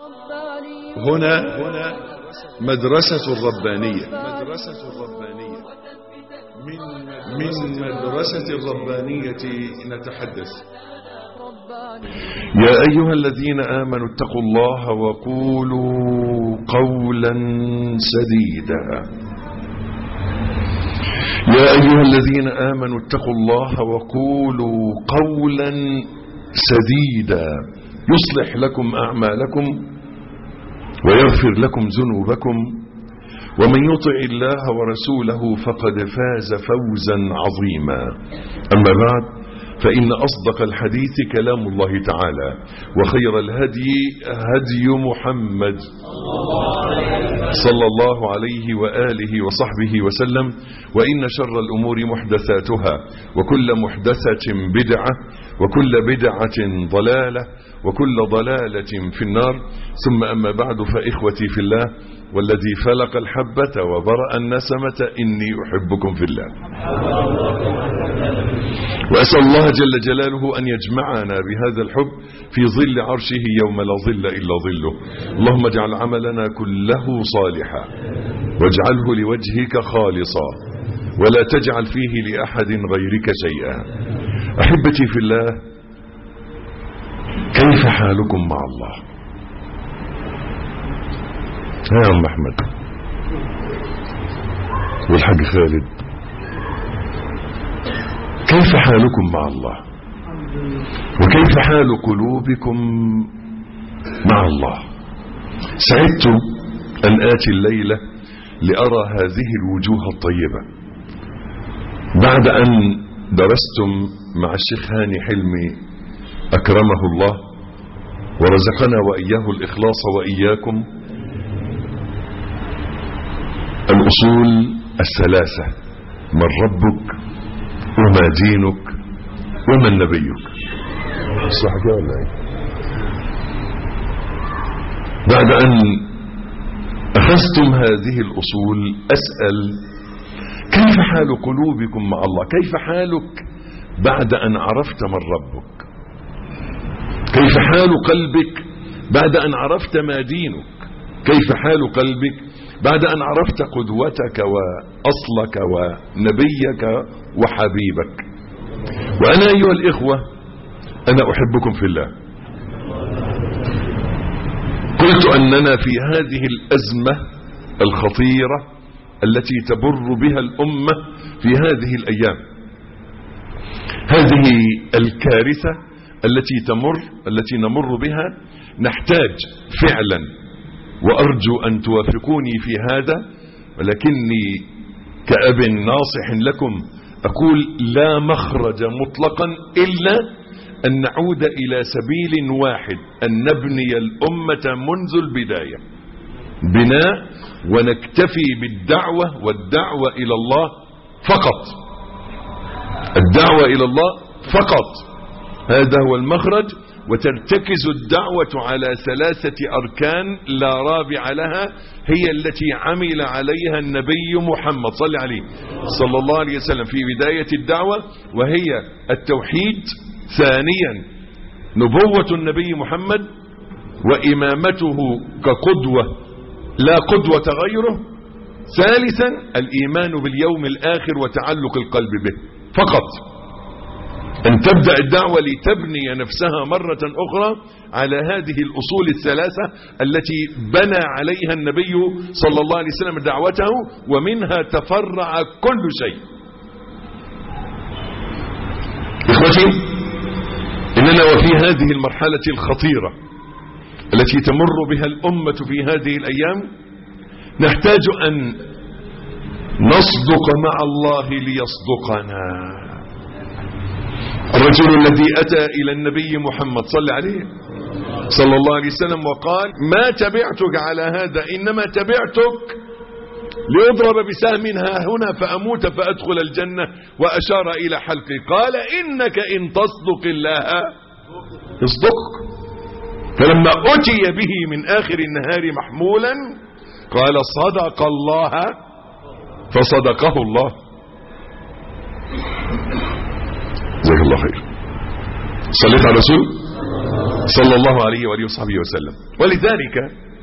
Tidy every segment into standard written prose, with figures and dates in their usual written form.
هنا مدرسة الربانية. من مدرسة الربانية نتحدث. يا أيها الذين آمنوا اتقوا الله وقولوا قولا سديدا. يا أيها الذين آمنوا اتقوا الله وقولوا قولا سديدا يصلح لكم أعمالكم ويغفر لكم ذنوبكم ومن يطع الله ورسوله فقد فاز فوزا عظيما. أما بعد، فإن أصدق الحديث كلام الله تعالى، وخير الهدي هدي محمد صلى الله عليه وآله وصحبه وسلم، وإن شر الأمور محدثاتها، وكل محدثة بدعة، وكل بدعة ضلالة، وكل ضلالة في النار. ثم أما بعد، فإخوتي في الله، والذي فلق الحبة وبرأ النسمة إني أحبكم في الله، وأسأل الله جل جلاله أن يجمعنا بهذا الحب في ظل عرشه يوم لا ظل إلا ظله. اللهم اجعل عملنا كله صالحا واجعله لوجهك خالصا ولا تجعل فيه لأحد غيرك شيئا. أحبتي في الله، كيف حالكم مع الله؟ يا عم أحمد والحاج خالد، كيف حالكم مع الله؟ وكيف حال قلوبكم مع الله؟ سعدت أن آتي الليلة لأرى هذه الوجوه الطيبة بعد أن درستم مع الشيخ هاني حلمي أكرمه الله ورزقنا وإياه الإخلاص وإياكم الأصول الثلاثة: من ربك وما دينك ومن نبيك. صح كده ولا ايه؟ بعد أن أخذتم هذه الأصول أسأل: كيف حال قلوبكم مع الله؟ كيف حالك بعد أن عرفت من ربك؟ كيف حال قلبك بعد أن عرفت ما دينك؟ كيف حال قلبك بعد أن عرفت قدوتك وأصلك ونبيك وحبيبك؟ وأنا أيها الإخوة، أنا أحبكم في الله. قلت أننا في هذه الأزمة الخطيرة التي تبر بها الأمة في هذه الأيام، هذه الكارثة التي نمر بها، نحتاج فعلا، وأرجو أن توافقوني في هذا، ولكني كأب ناصح لكم أقول: لا مخرج مطلقا إلا أن نعود إلى سبيل واحد، أن نبني الأمة منذ البداية بناء، ونكتفي بالدعوة والدعوة إلى الله فقط. الدعوة إلى الله فقط، هذا هو المخرج. وترتكز الدعوة على ثلاثة أركان لا رابع لها، هي التي عمل عليها النبي محمد صلى الله عليه وسلم في بداية الدعوة، وهي التوحيد. ثانيا نبوة النبي محمد وإمامته كقدوة لا قدوة غيره. ثالثا الإيمان باليوم الآخر وتعلق القلب به فقط. أن تبدأ الدعوة لتبني نفسها مرة أخرى على هذه الأصول الثلاثة التي بنى عليها النبي صلى الله عليه وسلم دعوته، ومنها تفرع كل شيء. إخوتي، إننا وفي هذه المرحلة الخطيرة التي تمر بها الأمة في هذه الأيام نحتاج أن نصدق مع الله ليصدقنا. الرجل الذي أتى إلى النبي محمد صلى الله عليه وسلم وقال: ما تبعتك على هذا، إنما تبعتك لأضرب بسهم ها هنا فأموت فأدخل الجنة، وأشار إلى حلقي. قال: إنك إن تصدق الله يصدقك. فلما أتي به من آخر النهار محمولا قال: صدق الله فصدقه الله. جزاك الله خير. صليت على رسول صلى الله عليه وآله وصحبه وسلم. ولذلك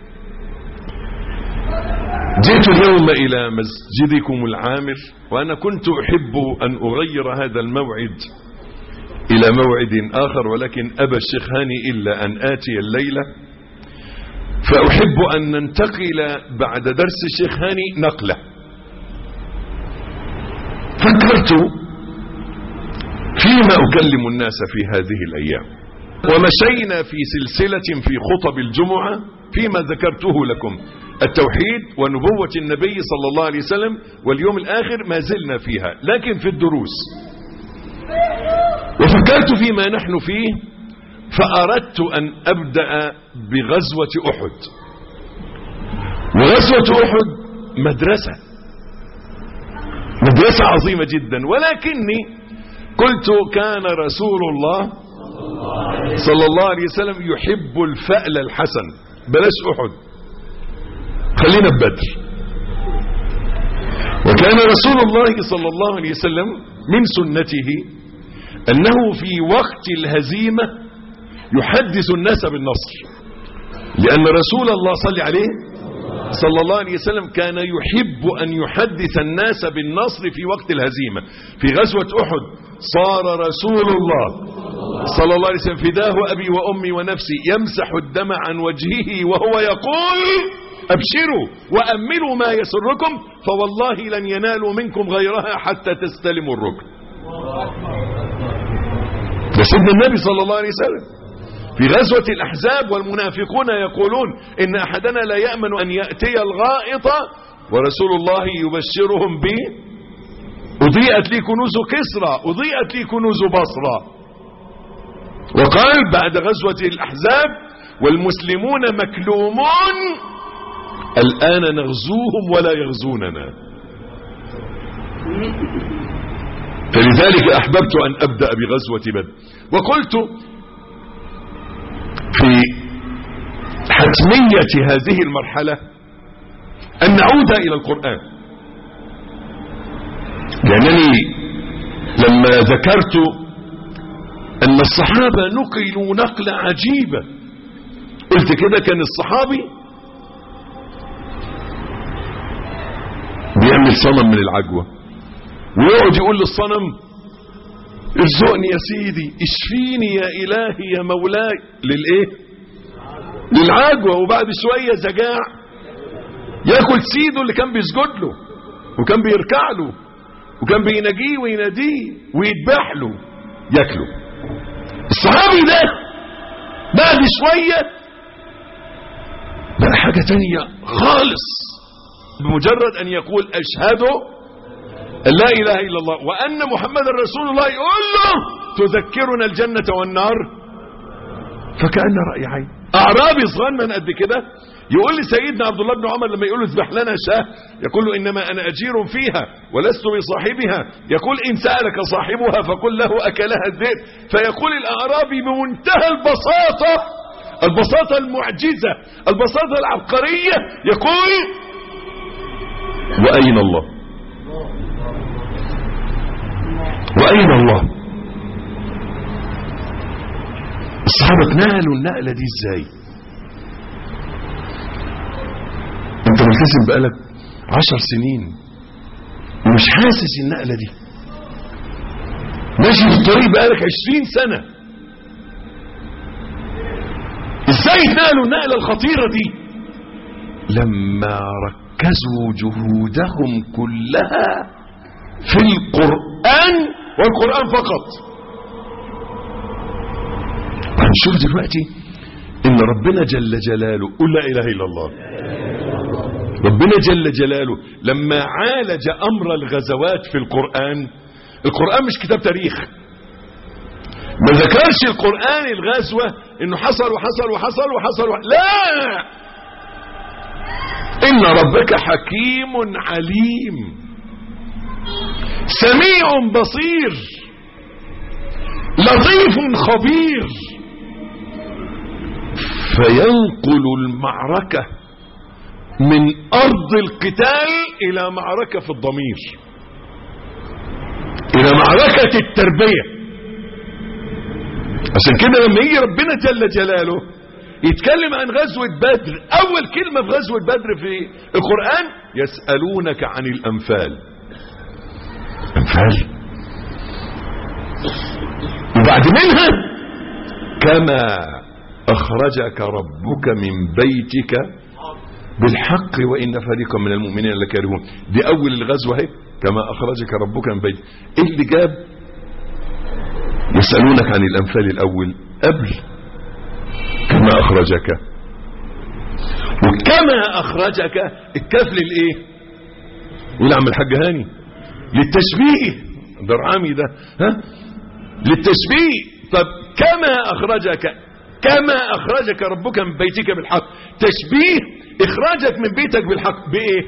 جئت اليوم إلى مسجدكم العامر، وأنا كنت أحب أن أغير هذا الموعد إلى موعد آخر، ولكن أبى الشيخ هاني إلا أن آتي الليلة، فأحب أن ننتقل بعد درس الشيخ هاني نقلة. فكرت فيما أكلم الناس في هذه الأيام، ومشينا في سلسلة في خطب الجمعة فيما ذكرته لكم، التوحيد ونبوة النبي صلى الله عليه وسلم واليوم الآخر، ما زلنا فيها لكن في الدروس. وفكرت فيما نحن فيه، فأردت أن أبدأ بغزوة أحد. وغزوة أحد مدرسة عظيمة جدا، ولكني قلت كان رسول الله صلى الله عليه وسلم يحب الفأل الحسن، بلاش أحد، خلينا ببدر. وكان رسول الله صلى الله عليه وسلم من سنته أنه في وقت الهزيمة يحدث الناس بالنصر، لأن رسول الله صلى الله عليه وسلم كان يحب أن يحدث الناس بالنصر في وقت الهزيمة. في غزوة أحد صار رسول الله صلى الله عليه وسلم فداه أبي وأمي ونفسي يمسح الدم عن وجهه وهو يقول أبشروا وأملوا ما يسركم فوالله لن ينالوا منكم غيرها حتى تستلموا الركن. ده سيدنا النبي صلى الله عليه وسلم في غزوة الأحزاب، والمنافقون يقولون إن أحدنا لا يأمن أن يأتي الغائط، ورسول الله يبشرهم ب أضيئت لي كنوز كسرى، أضيئت لي كنوز بصرى. وقال بعد غزوة الأحزاب والمسلمون مكلومون الآن نغزوهم ولا يغزوننا. فلذلك أحببت أن أبدأ بغزوة بدر، وقلت في حتمية هذه المرحلة أن نعود إلى القرآن، لأنني لما ذكرت أن الصحابة نقلوا نقلة عجيبة، قلت كده كان الصحابي بيعمل صنم من العجوة ويقعد يقول للصنم ارزقني يا سيدي، اشفيني يا إلهي يا مولاي، للإيه؟ للعجوة. وبعد شوية زجاع ياكل سيده اللي كان بيسجد له وكان بيركع له وكان بيناجيه ويناديه ويذبح له ياكله. الصحابي ده بعد شوية بقى حاجة تانية خالص، بمجرد أن يقول أشهد أن لا إله إلا الله وأن محمد رسول الله يقول له تذكرنا الجنة والنار، فكأن رأي عين. أعرابي صغنن قد كده يقول لسيدنا عبد الله بن عمر لما يقول له اذبح لنا شاه، يقول له إنما أنا أجير فيها ولست بصاحبها، يقول إن سألك صاحبها فقل له أكلها الذئب. فيقول الأعرابي بمنتهى البساطة المعجزة، البساطة العبقرية، يقول وأين الله؟ وأين الله؟ الصحابة نالوا النقلة دي ازاي؟ انت ملتزم بقالك 10 سنين ومش حاسس النقلة دي، ماشي في الطريق بقالك 20 سنة، ازاي نالوا النقلة الخطيرة دي؟ لما ركزوا جهودهم كلها في القرآن والقرآن فقط. هنشوف دلوقتي ان ربنا جل جلاله، قل لا اله الا الله، ربنا جل جلاله لما عالج امر الغزوات في القرآن مش كتاب تاريخ، ما ذكرش القرآن الغزوة انه حصل وحصل وحصل وحصل لا، ان ربك حكيم عليم سميع بصير لطيف خبير، فينقل المعركة من أرض القتال إلى معركة في الضمير، إلى معركة التربية، عشان كده لما يجي ربنا جل جلاله يتكلم عن غزوة بدر، اول كلمة في غزوة بدر في القرآن يسألونك عن الانفال. انفال، وبعد منها كما اخرجك ربك من بيتك بالحق وان فريقا من المؤمنين لكارهون. دي اول الغزوة اهي، كما اخرجك ربك من بيتك. ايه اللي جاب يسألونك عن الانفال الاول قبل كما اخرجك؟ وكما اخرجك الكاف للايه؟ يقول عم الحاج هاني للتشبيه، درعامي ده ها، للتشبيه. طب كما اخرجك ربك من بيتك بالحق، تشبيه اخراجك من بيتك بالحق بايه؟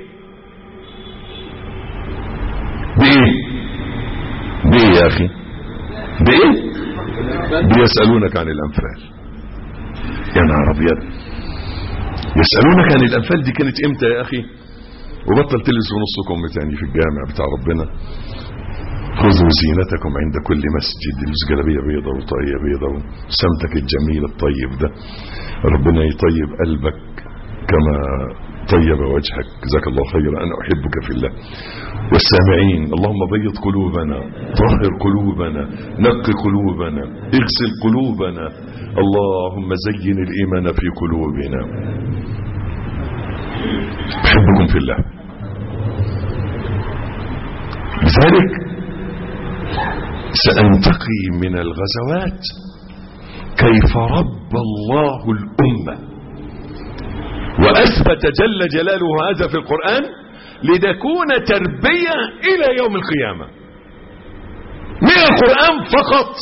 بايه يا اخي؟ بايه؟ بيسألونك عن الانفال. يا نهار ابيض، يسألونك عن الانفال دي كانت امتى يا اخي؟ وبطل تلبس نص كم تاني في الجامع بتاع ربنا. خذوا زينتكم عند كل مسجد، البس جلابيه بيضه وطاقيه بيضه وسمتك الجميل الطيب ده. ربنا يطيب قلبك كما طيب وجهك. جزاك الله خيرا، انا احبك في الله. والسامعين، اللهم بيض قلوبنا، طهر قلوبنا، نقي قلوبنا، اغسل قلوبنا، اللهم زين الايمان في قلوبنا. احبكم في الله. لذلك سأنتقي من الغزوات كيف رب الله الأمة وأثبت جل جلاله هذا في القرآن لتكون تربية إلى يوم القيامة من القرآن فقط.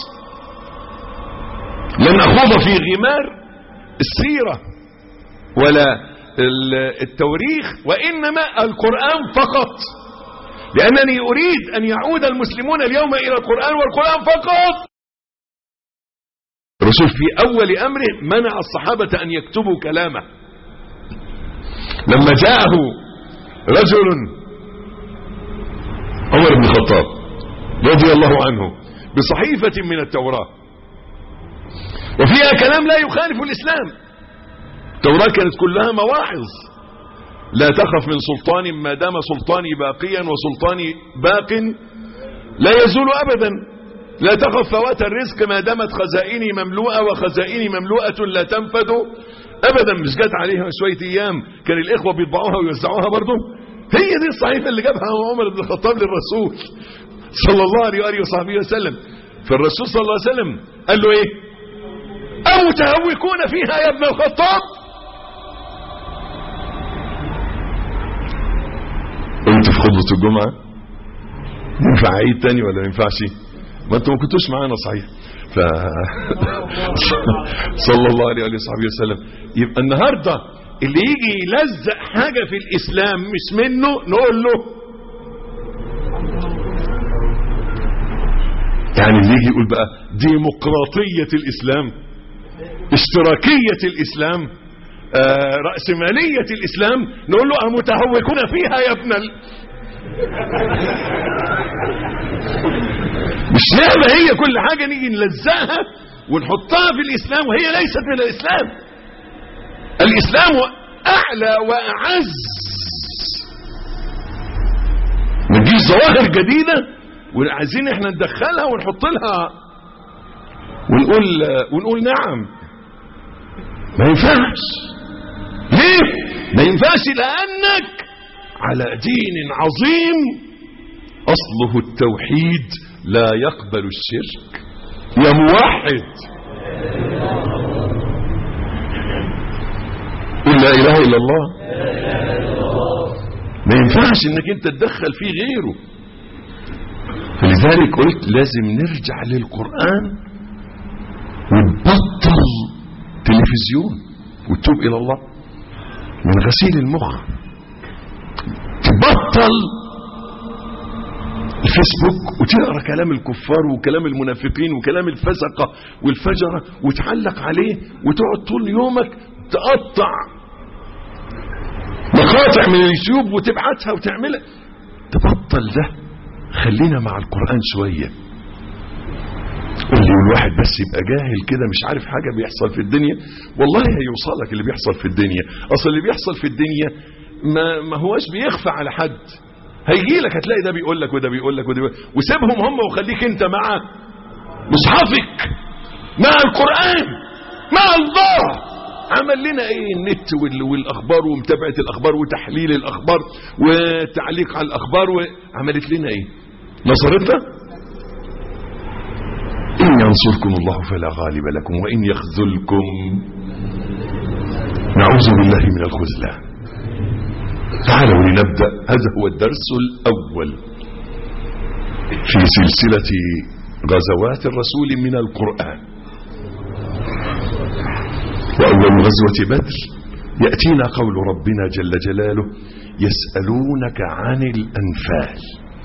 لن أخوض في غمار السيرة ولا التوريخ، وإنما القرآن فقط، لأنني أريد أن يعود المسلمون اليوم إلى القرآن والقرآن فقط. الرسول في أول أمره منع الصحابة أن يكتبوا كلامه. لما جاءه رجل عمر بن الخطاب رضي الله عنه بصحيفة من التوراة وفيها كلام لا يخالف الإسلام. التوراة كانت كلها مواعظ: لا تخف من سلطان ما دام سلطاني باقيا وسلطاني باق لا يزول أبدا، لا تخف فوات الرزق ما دامت خزائني مملوءة وخزائني مملوءة لا تنفد أبدا. مش جات عليها شوية أيام كان الإخوة بيطبعوها ويوزعوها برضو؟ هي دي الصحيفة اللي جابها عمر بن الخطاب للرسول صلى الله عليه وآله وصحبه وسلم. فالرسول صلى الله عليه وسلم قال له إيه؟ أمتهوكون فيها يا ابن الخطاب؟ قلت في خطبة الجمعة ينفع عيد تاني ولا ما ينفعش؟ ما انتم ما كنتوش معانا صحيح. صلى الله عليه وصحبه وسلم. يبقى النهارده اللي يجي يلزق حاجة في الإسلام مش منه نقول له، يعني اللي يجي يقول بقى ديمقراطية الإسلام، اشتراكية الإسلام، رأسمالية الإسلام، نقول له أمتهوكون فيها يا ابن مش نعمة هي كل حاجة نيجي نلزقها ونحطها في الإسلام وهي ليست من الإسلام. الإسلام أعلى وأعز. نجيب ظواهر جديدة وعايزين احنا ندخلها ونحط لها ونقول نعم. ما ينفعش. ليه؟ ما ينفعش لأنك على دين عظيم أصله التوحيد لا يقبل الشرك. يا موحد قل لا إله إلا الله. ما ينفعش انك انت تدخل فيه غيره. فلذلك قلت لازم نرجع للقرآن ونبطل تلفزيون وتوب إلى الله من غسيل المخ. تبطل الفيسبوك وتقرأ كلام الكفار وكلام المنافقين وكلام الفسقة والفجرة وتعلق عليه وتقعد طول يومك تقطع مقاطع من اليوتيوب وتبعتها وتعملها. تبطل ده، خلينا مع القرآن شوية. اللي الواحد بس يبقى جاهل كده مش عارف حاجة بيحصل في الدنيا، والله هيوصلك اللي بيحصل في الدنيا. اصل اللي بيحصل في الدنيا ما هواش بيخفى على حد، هيجي لك هتلاقي ده بيقول لك وده بيقول لك وده بيقول، وسيبهم هم وخليك انت مع مصحفك، مع القرآن، مع الله. عمل لنا ايه النت والاخبار ومتابعة الاخبار وتحليل الاخبار وتعليق على الاخبار، وعملت لنا ايه؟ نصرتنا؟ إن ينصركم الله فلا غالب لكم وإن يخذلكم نعوذ بالله من الخذلان. تعالوا لنبدأ. هذا هو الدرس الأول في سلسلة غزوات الرسول من القرآن. وأول غزوة بدر يأتينا قول ربنا جل جلاله: يسألونك عن الأنفال.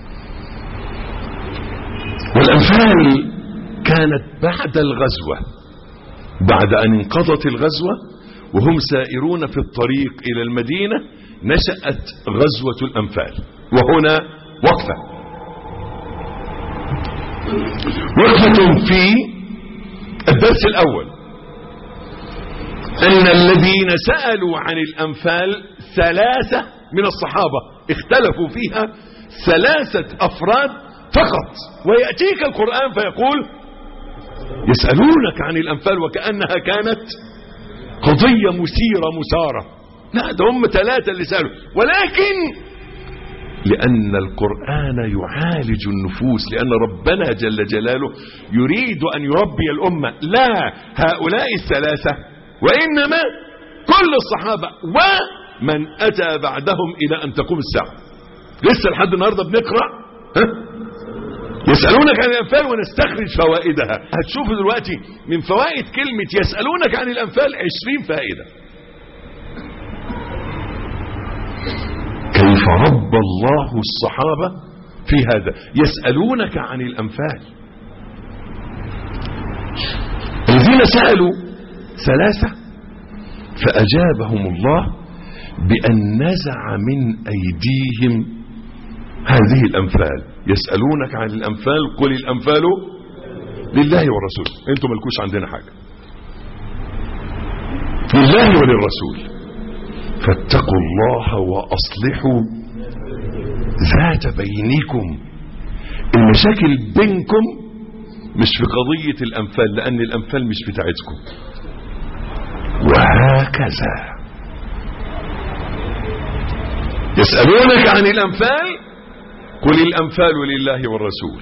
والأنفال كانت بعد الغزوة، بعد أن انقضت الغزوة وهم سائرون في الطريق إلى المدينة نشأت غزوة الأنفال. وهنا وقفة في الدرس الأول، أن الذين سألوا عن الأنفال 3 من الصحابة، اختلفوا فيها 3 أفراد فقط. ويأتيك القرآن فيقول: يسألونك عن الأنفال، وكأنها كانت قضية مثيرة مثارة. لا، ده هم 3 اللي سألوا، ولكن لأن القرآن يعالج النفوس، لأن ربنا جل جلاله يريد أن يربي الأمة، لا هؤلاء 3 وإنما كل الصحابة ومن أتى بعدهم إلى أن تقوم الساعة. لسه لحد النهاردة بنقرأ يسألونك عن الأنفال ونستخرج فوائدها. هتشوفوا دلوقتي من فوائد كلمة يسألونك عن الأنفال 20 فائدة. كيف رب الله الصحابة في هذا؟ يسألونك عن الأنفال. الذين سألوا 3 فأجابهم الله بأن نزع من أيديهم هذه الأنفال. يسألونك عن الأنفال قل الأنفال لله والرسول. انتم ملكوش عندنا حاجة، لله وللرسول. فاتقوا الله وأصلحوا ذات بينكم. المشاكل بينكم مش في قضية الأنفال، لأن الأنفال مش بتاعتكم. وهكذا يسألونك عن الأنفال قل الأنفال لله والرسول.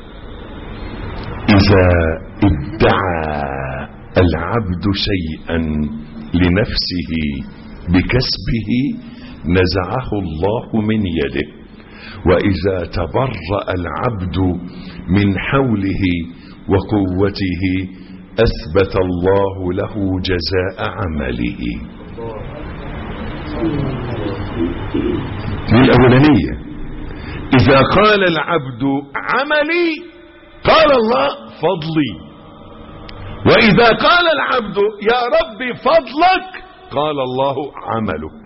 إذا ادعى العبد شيئا لنفسه بكسبه نزعه الله من يده، وإذا تبرأ العبد من حوله وقوته أثبت الله له جزاء عمله. من الأولانية: إذا قال العبد عملي قال الله فضلي، وإذا قال العبد يا ربي فضلك قال الله عملك.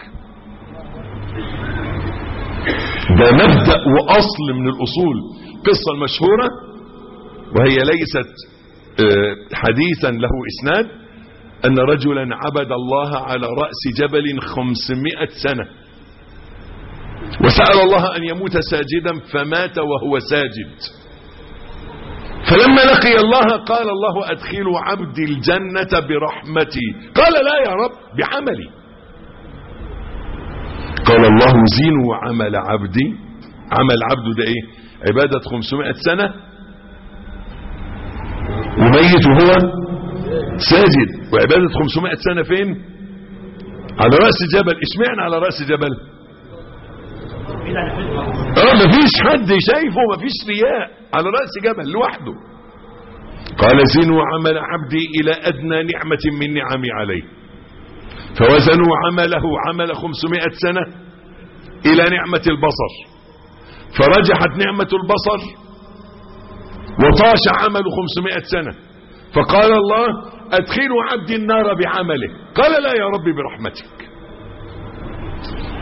ده مبدأ وأصل من الأصول. قصة المشهورة وهي ليست حديثا له إسناد، أن رجلا عبد الله على رأس جبل 500 سنة، وسأل الله أن يموت ساجدا فمات وهو ساجد. فلما لقي الله قال الله أدخلوا عبدي الجنة برحمتي، قال لا يا رب بعملي. قال الله زينوا عمل عبدي. عمل عبده ده ايه؟ عبادة 500 سنة وميت وهو ساجد. وعبادة 500 سنة فين؟ على رأس جبل. اشمعنى على رأس جبل؟ مفيش حد شايفه، مفيش رياء، على رأس جبل لوحده. قال زنوا عمل عبدي إلى أدنى نعمة من نعمي عليه، فوزنوا عمله عمل 500 سنة إلى نعمة البصر، فرجحت نعمة البصر وطاش عمل 500 سنة، فقال الله أدخلوا عبدي النار بعمله، قال لا يا ربي برحمتك.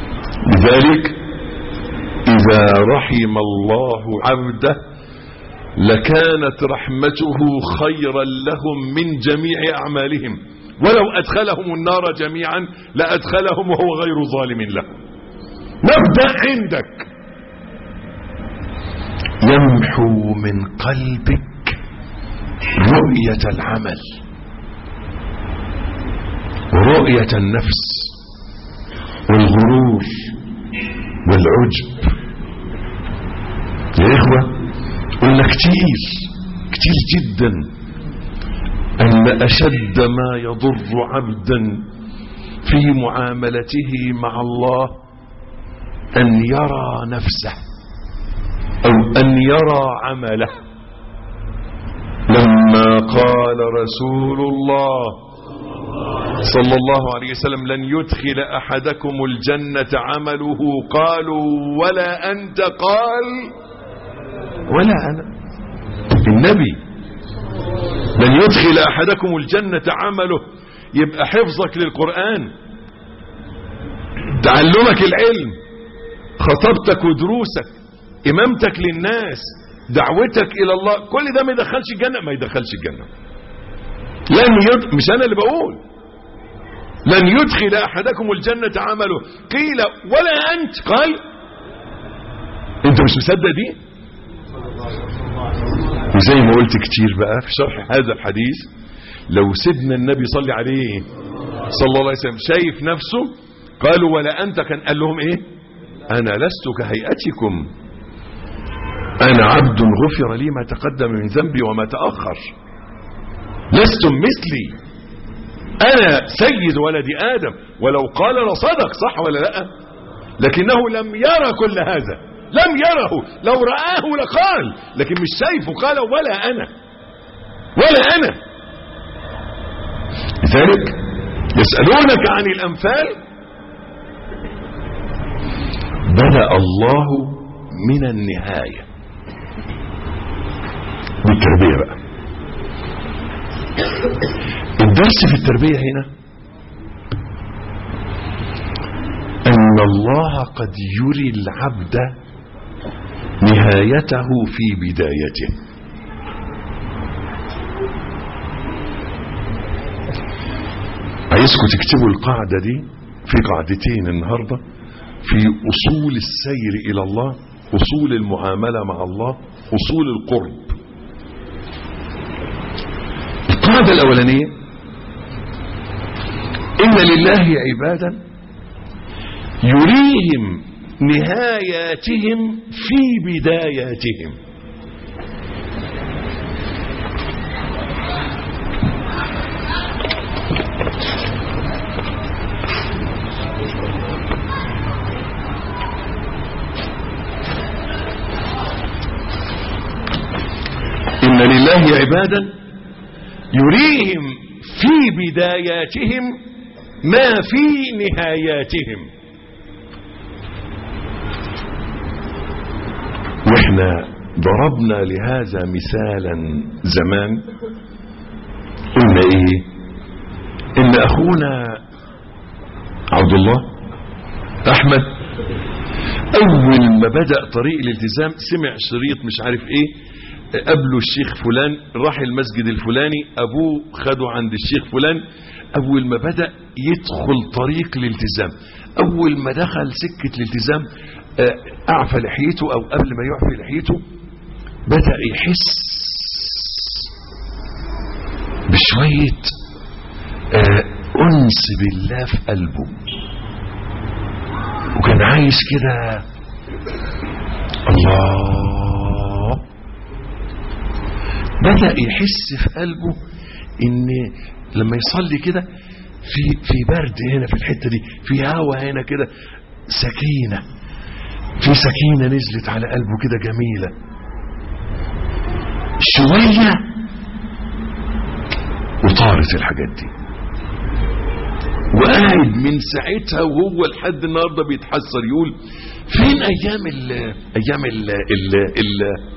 لذلك إذا رحم الله عبده لكانت رحمته خيرا لهم من جميع أعمالهم، ولو أدخلهم النار جميعا لأدخلهم وهو غير ظالم لهم. نبدأ عندك. يمحو من قلبك رؤية العمل ورؤية النفس والغرور والعجب. يا إخوة قلنا كتير جدا أن أشد ما يضر عبدا في معاملته مع الله أن يرى نفسه أو أن يرى عمله. لما قال رسول الله صلى الله عليه وسلم لن يدخل أحدكم الجنة عمله، قالوا ولا أنت؟ قال ولا أنا. النبي لن يدخل أحدكم الجنة عمله، يبقى حفظك للقرآن، تعلمك العلم، خطبتك ودروسك، إمامتك للناس، دعوتك إلى الله، كل ده ما يدخلش الجنة. ما يدخلش الجنة. مش أنا اللي بقول لن يدخل أحدكم الجنة عمله، قيل ولا أنت؟ قال أنت مش مصدق دي؟ وزي ما قلت كتير بقى في شرح هذا الحديث، لو سيدنا النبي صلى عليه صلى الله عليه وسلم شايف نفسه قالوا ولا أنت، كان قال لهم إيه؟ أنا لست كهيئتكم، أنا عبد غفر لي ما تقدم من ذنبي وما تأخر، لستم مثلي، أنا سيد ولد آدم. ولو قال لصدق، صح ولا لا؟ لكنه لم يرى كل هذا، لم يره، لو رآه لقال، لكن مش شايفه، قال ولا أنا ولا أنا. لذلك يسألونك عن الأنفال، بدأ الله من النهاية بالتربية بقى. الدرس في التربية هنا أن الله قد يري العبد نهايته في بدايته. عايزكم تكتبوا القاعدة دي في قاعدتين النهاردة في أصول السير إلى الله، أصول المعاملة مع الله، أصول القرب. القاعدة الأولانية: إن لله عبادا يريهم نهاياتهم في بداياتهم. إن لله عبادا يريهم في بداياتهم ما في نهاياتهم. واحنا ضربنا لهذا مثالا زمان، قلنا ايه؟ ان اخونا عبد الله احمد اول ما بدأ طريق الالتزام سمع شريط مش عارف ايه، قبله الشيخ فلان، راح المسجد الفلاني، ابوه خده عند الشيخ فلان. اول ما بدأ يدخل طريق الالتزام، اول ما دخل سكة الالتزام، اعفى لحيته او قبل ما يعفي لحيته بدأ يحس بشوية انس بالله في قلبه، وكان عايش كده الله. بدأ يحس في قلبه ان لما يصلي كده في برد هنا في الحتة دي، في هوا هنا كده، سكينة، في سكينة نزلت على قلبه كده جميلة شوية، وطارت الحاجات دي. وقاعد من ساعتها وهو لحد النهارده بيتحسر، يقول فين ايام ال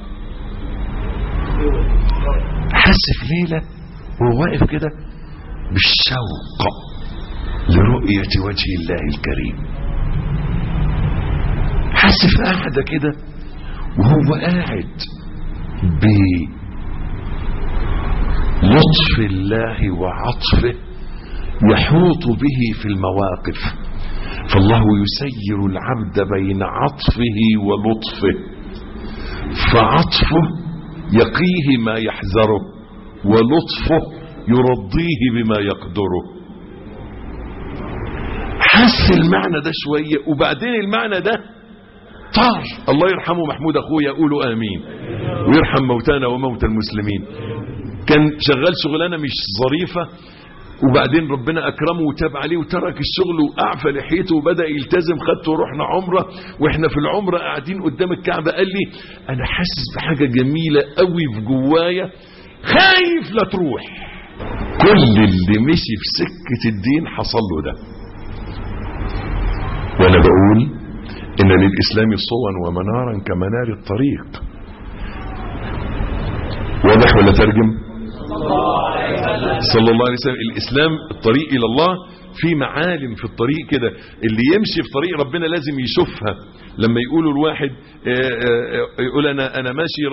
حس في ليلة وهو واقف كده بالشوق لرؤية وجه الله الكريم، حس في قاعدة كده وهو قاعد بلطف الله وعطفه يحوط به في المواقف، فالله يسير العبد بين عطفه ولطفه، فعطفه يقيه ما يحذره، ولطفه يرضيه بما يقدره. حس المعنى ده شوية، وبعدين المعنى ده طار. الله يرحمه محمود اخويا، قولوا امين، ويرحم موتانا وموتى المسلمين. كان شغال شغلانه مش ظريفه، وبعدين ربنا اكرمه وتاب عليه وترك الشغل واعفى لحيته وبدا يلتزم. خدته ورحنا عمره، واحنا في العمره قاعدين قدام الكعبه قال لي انا حاسس بحاجه جميله قوي في جوايا، خايف لا تروح. كل اللي مشي في سكه الدين حصل له ده. وانا بقول ان للاسلام صوا ومنارا كمنار الطريق. واضح ولا ترجم؟ صلى الله عليه وسلم. الاسلام الطريق الى الله، في معالم في الطريق كده، اللي يمشي في طريق ربنا لازم يشوفها. لما يقولوا الواحد يقول انا ماشي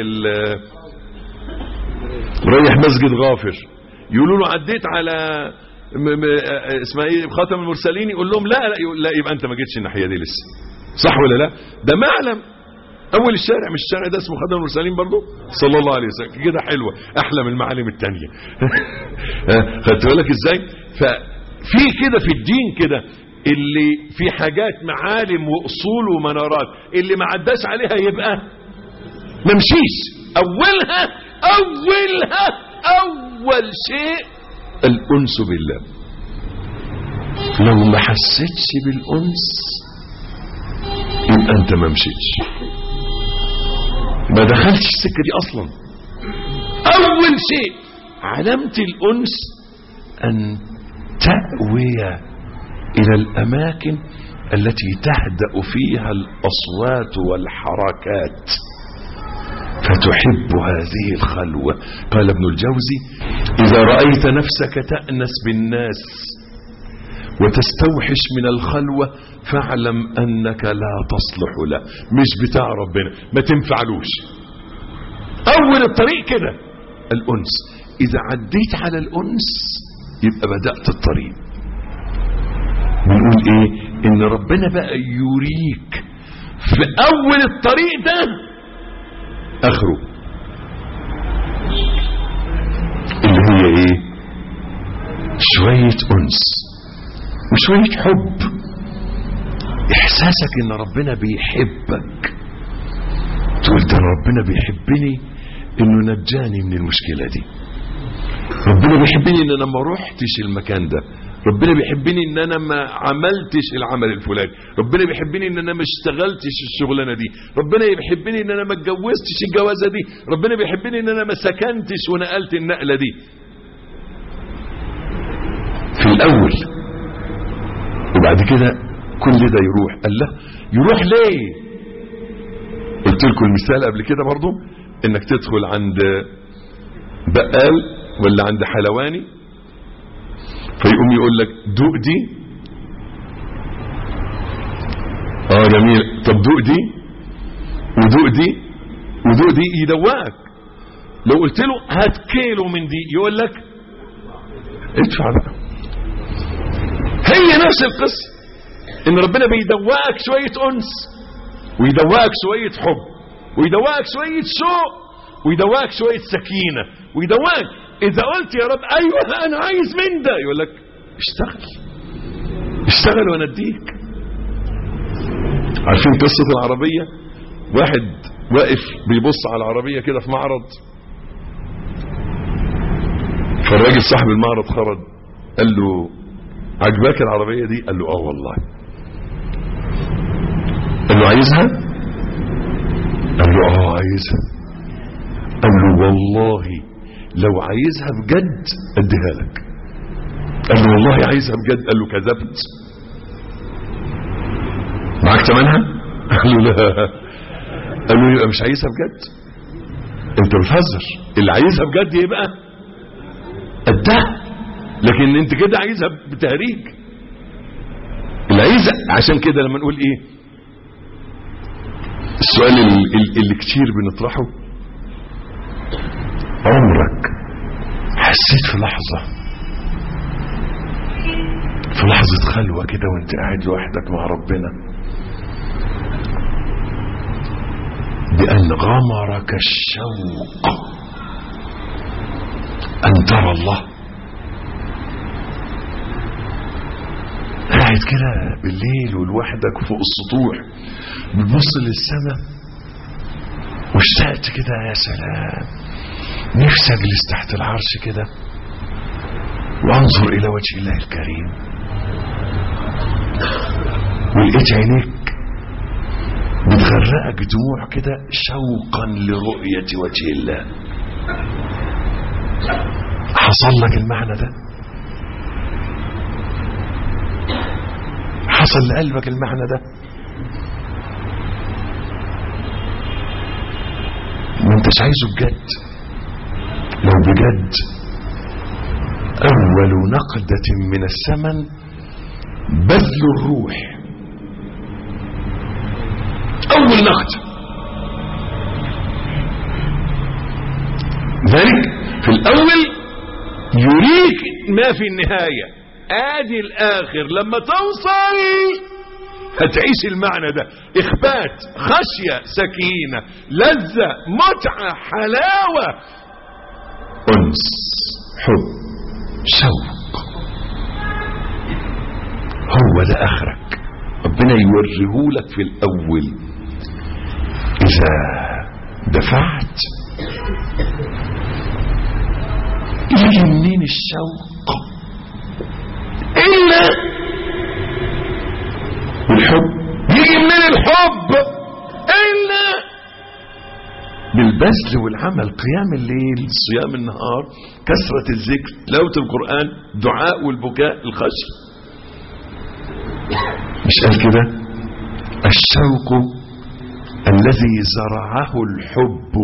رايح مسجد غافر، يقولوا له عديت على اسمها ايه خاتم المرسلين، يقول لهم لا يبقى انت ما جيتش الناحيه دي لسه. صح ولا لا؟ ده معلم اول الشارع، مش الشارع ده اسمه خاتم المرسلين برضه صلى الله عليه وسلم كده. حلوه، احلى من المعالم الثانيه. خدت بالك ازاي؟ ففي كده في الدين كده اللي في حاجات معالم واصول ومنارات، اللي ما عداش عليها يبقى ما مشيش. اول شيء الانس بالله. لو ما حسيتش بالانس يبقى انت ما مشيتش، ما دخلتش السكه دي اصلا. اول شيء علامه الانس ان تأوي الى الاماكن التي تهدأ فيها الاصوات والحركات فتحب هذه الخلوة. قال ابن الجوزي اذا رأيت نفسك تأنس بالناس وتستوحش من الخلوة فاعلم انك لا تصلح له، مش بتاع ربنا، ما تنفعلوش. اول الطريق كده الانس. اذا عديت على الانس يبقى بدأت الطريق. بنقول ايه؟ ان ربنا بقى يريك في اول الطريق ده اخره، اللي هي ايه؟ شوية انس وشوية حب. احساسك ان ربنا بيحبك، تقول ده ربنا بيحبني انه نجاني من المشكلة دي، ربنا بيحبني ان انا ما روحتش المكان ده، ربنا بيحبني ان انا ما عملتش العمل الفلاني، ربنا بيحبني ان انا ما اشتغلتش الشغلانه دي، ربنا بيحبني ان انا ما اتجوزتش الجوازه دي، ربنا بيحبني ان انا ما سكنتش ونقلت النقله دي. في الاول، وبعد كده كل ده يروح. قال لا يروح ليه؟ قلت لكم المثال قبل كده برضو، انك تدخل عند بقال ولا عند حلواني فيقوم يقول لك دوق دي، جميل، طب دوق دي ودوق دي ودوق دي، يدوقك. لو قلت له هات كيلو من دي يقول لك ادفع بقى. هي نفس القصه، ان ربنا بيدوقك شويه انس ويدوقك شويه حب ويدوقك شويه شوق ويدوقك شويه سكينه ويدوقك. اذا قلت يا رب ايوه انا عايز من ده، يقول لك اشتغل وانا اديك. عارفين قصة العربية؟ واحد واقف بيبص على العربية كده في معرض، فالراجل صاحب المعرض خرج قال له عجباك العربية دي؟ قال له والله. قال له عايزها؟ قال له عايزها. قال له والله لو عايزها بجد اديها لك. قال له والله عايزها بجد. قال له كذبت، معاك ثمنها؟ قال له لا. قال له يبقى مش عايزها بجد، انت بتهزر. اللي عايزها بجد يبقى ادها، لكن انت كده عايزها بتهريج. اللي عايزها، عشان كده لما نقول ايه السؤال اللي كتير بنطرحه، عمرك حسيت في لحظة خلوة كده وانت قاعد لوحدك مع ربنا بأن غمرك الشوق أن ترى الله؟ قاعد كده بالليل ولوحدك فوق السطوح بتبص للسماء واشتقت كده، يا سلام، نفسي اجلس تحت العرش كده وانظر الى وجه الله الكريم، ولقيت عينيك بتغرقك دموع كده شوقا لرؤية وجه الله. حصل لك المعنى ده؟ حصل لقلبك المعنى ده؟ ما انتش عايزه بجد؟ لو بجد اول نقدة من الثمن بذل الروح، اول نقدة. ذلك في الاول يريك ما في النهاية، ادي الاخر لما توصل هتعيش المعنى ده، اخبات، خشية، سكينة، لذة، متعة، حلاوة، انس، حب، شوق. هو ده اخرك، ربنا يوريهولك في الاول. اذا دفعت يجي منين الشوق الا الحب؟ يجي منين الحب الا بالبذل والعمل، قيام الليل، صيام النهار، كثرة الذكر، تلاوة القرآن، دعاء والبكاء، الخشية. مش قال كده؟ الشوق الذي زرعه الحب،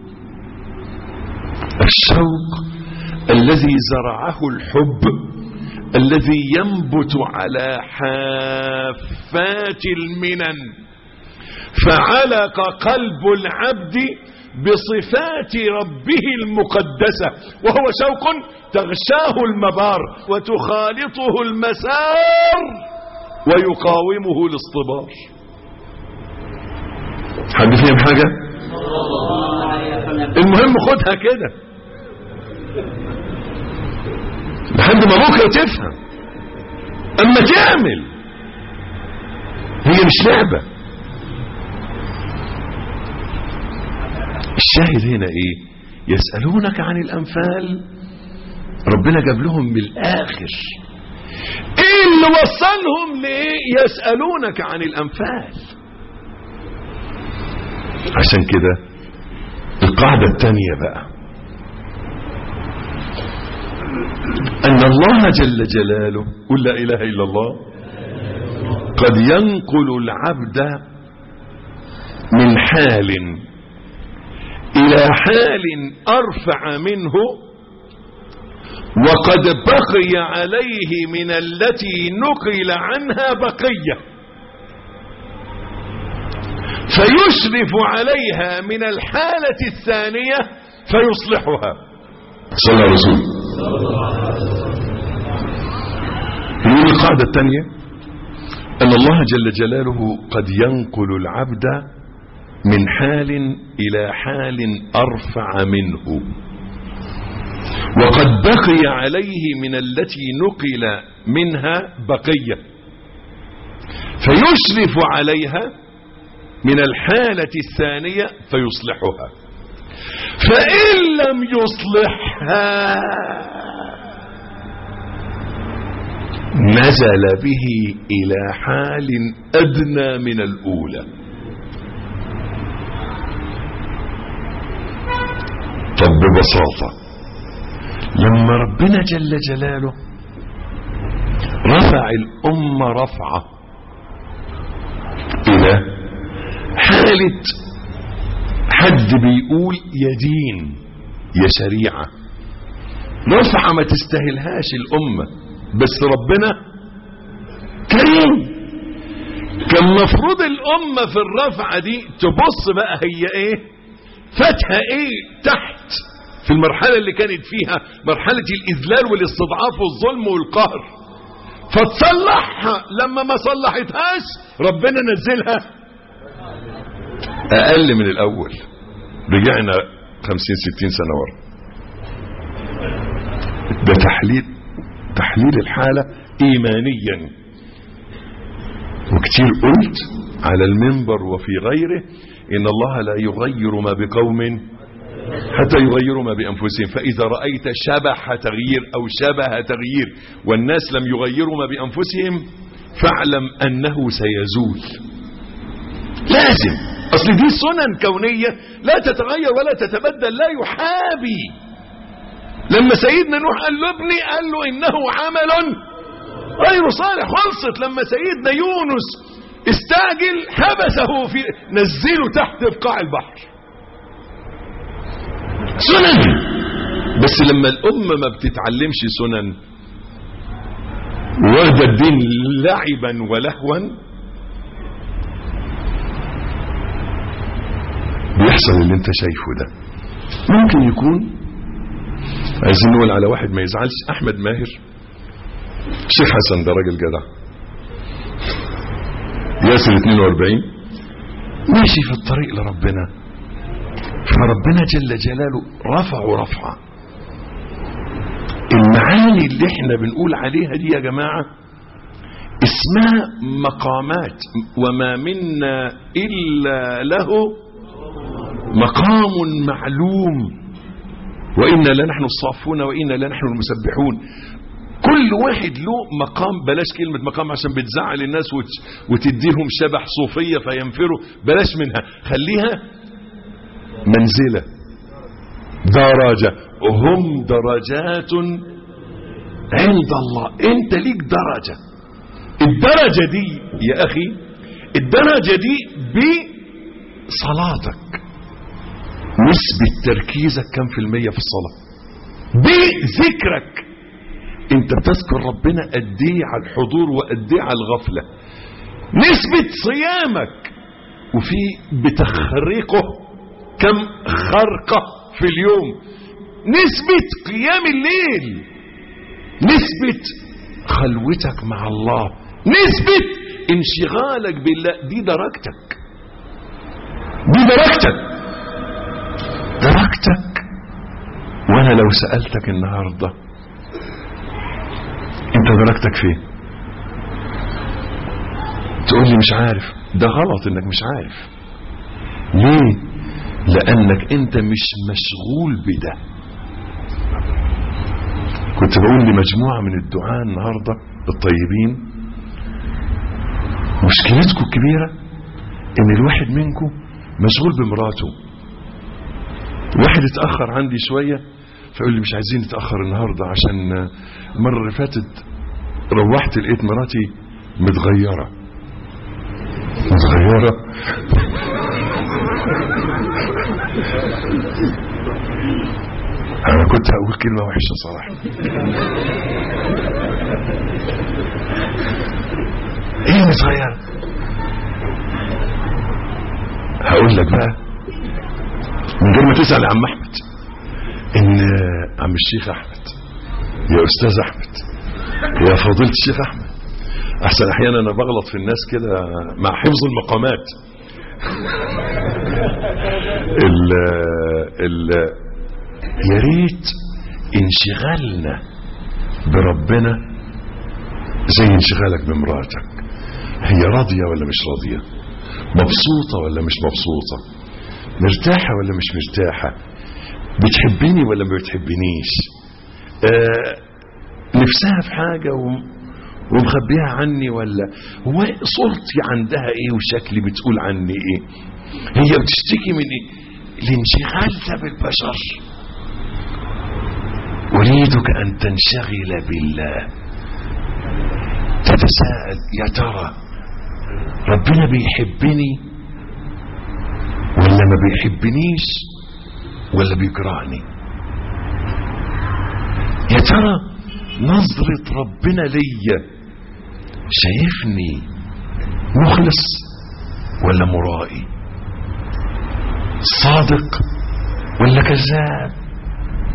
الشوق الذي زرعه الحب الذي ينبت على حافات المنن، فعلق قلب العبد بصفات ربه المقدسة، وهو شوق تغشاه المبار وتخالطه المسار ويقاومه الاصطبار. حد فهم حاجة؟ المهم خدها كده لحد ما بكرة تفهم. اما تعمل، هي مش لعبة. الشاهد هنا ايه؟ يسألونك عن الانفال، ربنا جاب لهم بالاخر. ايه اللي وصلهم لايه؟ يسألونك عن الانفال. عشان كده القاعدة الثانية بقى ان الله جل جلاله، قل لا اله الا الله، قد ينقل العبد من حال الى حال ارفع منه، وقد بقي عليه من التي نقل عنها بقية، فيشرف عليها من الحالة الثانية فيصلحها. صلى الله عليه وسلم. يقول القاعدة الثانية أن الله جل جلاله قد ينقل العبد من حال إلى حال أرفع منه، وقد بقي عليه من التي نقل منها بقية، فيشرف عليها من الحالة الثانية فيصلحها، فإن لم يصلحها نزل به إلى حال أدنى من الأولى. طب ببساطة لما ربنا جل جلاله رفع الأمة رفعة إلى حالة حد بيقول يا دين يا شريعة، رفعة ما تستاهلهاش الأمة، بس ربنا كريم. كان مفروض الأمة في الرفعة دي تبص بقى هي ايه، فاتها ايه تحت، في المرحلة اللي كانت فيها مرحلة الإذلال والاستضعاف والظلم والقهر، فتصلحها. لما ما صلحتهاش ربنا نزلها أقل من الأول، رجعنا 50-60 سنة ورا. ده تحليل الحالة إيمانيا. وكتير قلت على المنبر وفي غيره إن الله لا يغير ما بقوم حتى يغيروا ما بأنفسهم. فإذا رأيت شبح تغيير أو شبه تغيير والناس لم يغيروا ما بأنفسهم فاعلم أنه سيزول. لازم، أصل دي سنن كونية لا تتغير ولا تتبدل، لا يحابي. لما سيدنا نوح قال له ابني، قال له إنه عمل غير صالح، خلصت. لما سيدنا يونس استعجل حبسه في نزله تحت في قاع البحر. سنن. بس لما الأمة ما بتتعلمش سنن واخده الدين لعبا ولهوا بيحصل اللي انت شايفه ده. ممكن يكون عايزين نقول على واحد ما يزعلش، احمد ماهر الشيخ حسن ده راجل جدع، ياسر 42 ماشي في الطريق لربنا، فربنا جل جلاله رفعه. المعاني اللي احنا بنقول عليها دي يا جماعة اسمها مقامات، وما منا إلا له مقام معلوم، وإنا لنحن الصافون وإنا لنحن المسبحون. كل واحد له مقام. بلاش كلمة مقام عشان بتزعل الناس وتديهم شبح صوفية فينفروا، بلاش منها، خليها منزلة، درجة. هم درجات عند الله. انت ليك درجة. الدرجة دي يا اخي، الدرجة دي بصلاتك، نسبة تركيزك كم في المية في الصلاة، بذكرك. انت بتذكر ربنا قد ايه على الحضور وقد ايه على الغفلة. نسبة صيامك وفي بتخرقه كم خرقة في اليوم. نسبة قيام الليل، نسبة خلوتك مع الله، نسبة انشغالك بالله. دي درجتك، دي درجتك. وانا لو سألتك النهاردة انت درجتك فين، تقول لي مش عارف. ده غلط انك مش عارف. ليه؟ لانك انت مش مشغول بده. كنت بقول لمجموعة من الدعاة النهاردة الطيبين، مشكلتكم الكبيرة ان الواحد منكم مشغول بمراته. واحد اتأخر عندي شوية فيقول لي مش عايزين نتأخر النهاردة عشان المرة اللي فاتت روحت لقيت مراتي متغيرة. انا كنت هقول كلمة وحشة صراحة. ايه متغيرة؟ هقول لك بقى من غير ما تسأل يا عم احمد، ان عم الشيخ احمد، يا استاذ احمد، يا فضيلة الشيخ احمد، احسن احيانا انا بغلط في الناس كده مع حفظ المقامات. يا ريت انشغالنا بربنا زي انشغالك بمراتك. هي راضية ولا مش راضية، مبسوطة ولا مش مبسوطة، مرتاحة ولا مش مرتاحة، بتحبني ولا ما بتحبنيش، نفسها في حاجة ومخبيها عني، ولا هو صورتي عندها ايه وشكلي بتقول عني ايه، هي بتشتكي من ايه. الانشغال ده بالبشر. أريدك أن تنشغل بالله، تتساءل يا ترى ربنا بيحبني ولا ما بيحبنيش ولا بيكرهني. يا ترى نظرة ربنا ليا شايفني مخلص ولا مرائي، صادق ولا كذاب.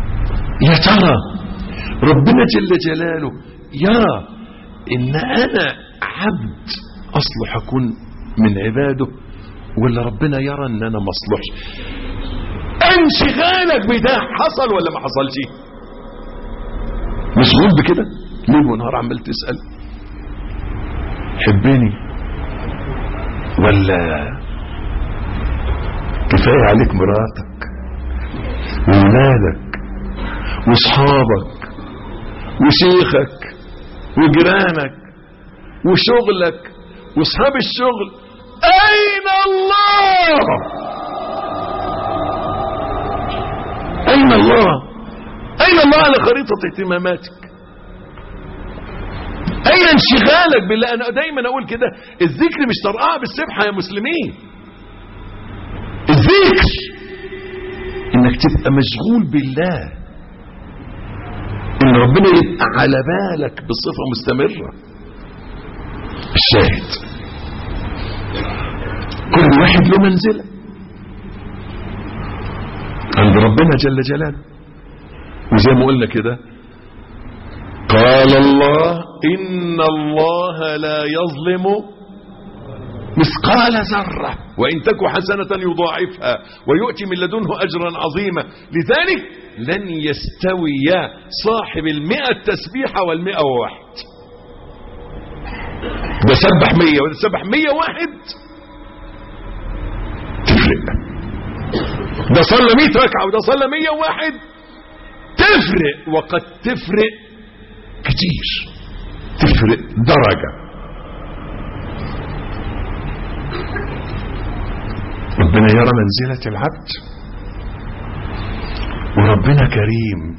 يا ترى ربنا جل جلاله يرى ان انا عبد اصلح اكون من عباده، ولا ربنا يرى ان انا مصلحش؟ انشغالك بده حصل ولا ما حصلش؟ مشغول بكده ليل ونهار عمال تسأل حبني ولا كفاية عليك مراتك وولادك واصحابك وشيخك وجيرانك وشغلك واصحاب الشغل؟ اين الله؟ اين الله؟ اين الله على خريطة اهتماماتك؟ اين انشغالك بالله؟ انا دايما اقول كده، الذكر مش طرقعة بالسبحة يا مسلمين. الذكر انك تبقى مشغول بالله، ان ربنا يبقى على بالك بصفة مستمرة. الشاهد كل واحد له منزلة عند ربنا جل جلاله، وزي ما قلنا كده قال الله إن الله لا يظلم مثقال ذرة وإن تك حسنة يضاعفها ويؤتي من لدنه أجرا عظيما. لذلك لن يستوي صاحب 100 تسبيحة وال101. ده سبح 100 وده سبح 101 تفرق. ده صلى 100 ركعة وده صلى 101 تفرق، وقد تفرق كتير، تفرق درجة. ربنا يرى منزلة العبد، وربنا كريم.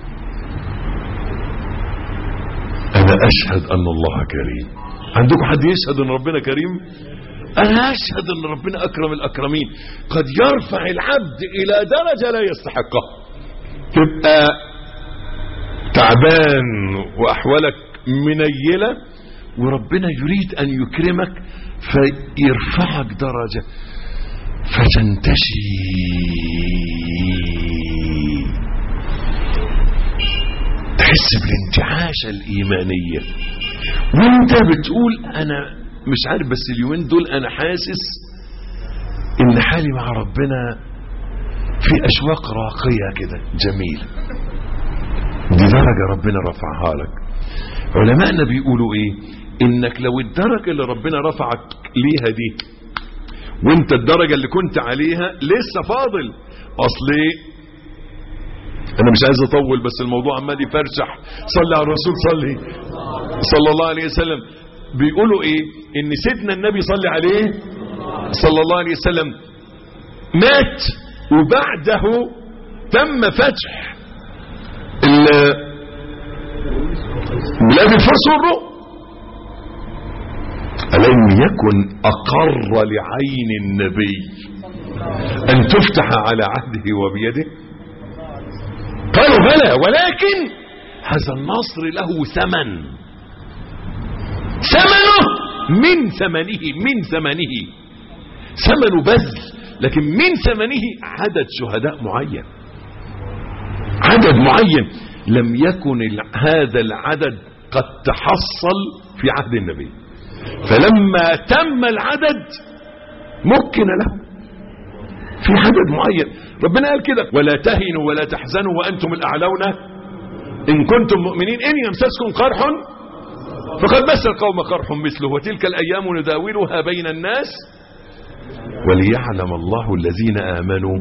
أنا أشهد أن الله كريم. عندكم حد يشهد أن ربنا كريم؟ أنا أشهد أن ربنا أكرم الأكرمين. قد يرفع العبد إلى درجة لا يستحقها، تبقى تعبان وأحوالك منيلة وربنا يريد أن يكرمك فيرفعك درجة فتنتشي، تحس بالانتعاشة الإيمانية وانت بتقول أنا مش عارف، بس اليومين دول أنا حاسس إن حالي مع ربنا في أشواق راقية كده جميلة. دي درجة ربنا رفعها لك. علماءنا بيقولوا إيه؟ إنك لو الدرجة اللي ربنا رفعك ليها دي وانت الدرجة اللي كنت عليها لسه فاضل. أصلي أنا مش عايز أطول، بس الموضوع عمال يفرشح. صلي على الرسول، صلى الله عليه وسلم. بيقولوا إيه؟ إن سيدنا النبي صلى عليه صلى الله عليه وسلم مات وبعده تم فتح بلاد الفرس والروم. ألم يكن أقر لعين النبي أن تفتح على عهده وبيده؟ قالوا بلى، ولكن هذا النصر له ثمن، ثمنه من ثمنه ثمن بذل، لكن من ثمنه عدد شهداء معين، عدد معين لم يكن هذا العدد قد تحصل في عهد النبي، فلما تم العدد مكن له في عدد معين. ربنا قال كده: ولا تهنوا ولا تحزنوا وأنتم الأعلون إن كنتم مؤمنين إن يمسسكم قرح فقد مس القوم قرح مثله وتلك الأيام نداولها بين الناس وليعلم الله الذين آمنوا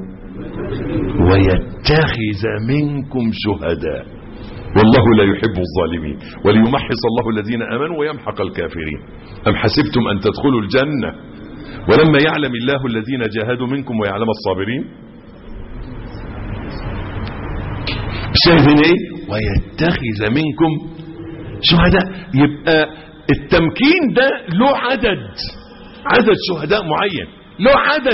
ويتخذ منكم شهداء والله لا يحب الظالمين وليمحص الله الذين آمنوا ويمحق الكافرين. أم حسبتم أن تدخلوا الجنة ولما يعلم الله الذين جاهدوا منكم ويعلم الصابرين؟ شاهدين ايه؟ ويتخذ منكم شهداء. يبقى التمكين ده له عدد شهداء معين، له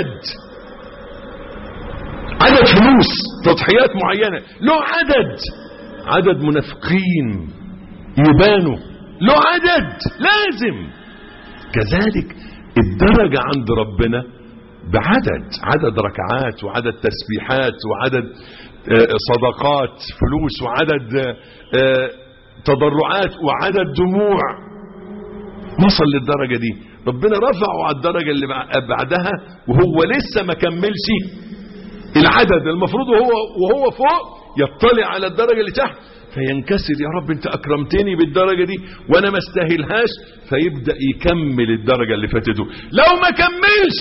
عدد فلوس، تضحيات معينة، له عدد منافقين يبانوا، له عدد لازم. كذلك الدرجة عند ربنا عدد ركعات وعدد تسبيحات وعدد صدقات فلوس وعدد تضرعات وعدد دموع. وصل للدرجة دي، ربنا رفعه على الدرجة اللي بعدها وهو لسه ما كملش العدد المفروض، وهو فوق يطلع على الدرجة اللي تحت فينكسر، يا رب انت اكرمتني بالدرجة دي وانا ما استاهلهاش، فيبدأ يكمل الدرجة اللي فاتته. لو ما كملش،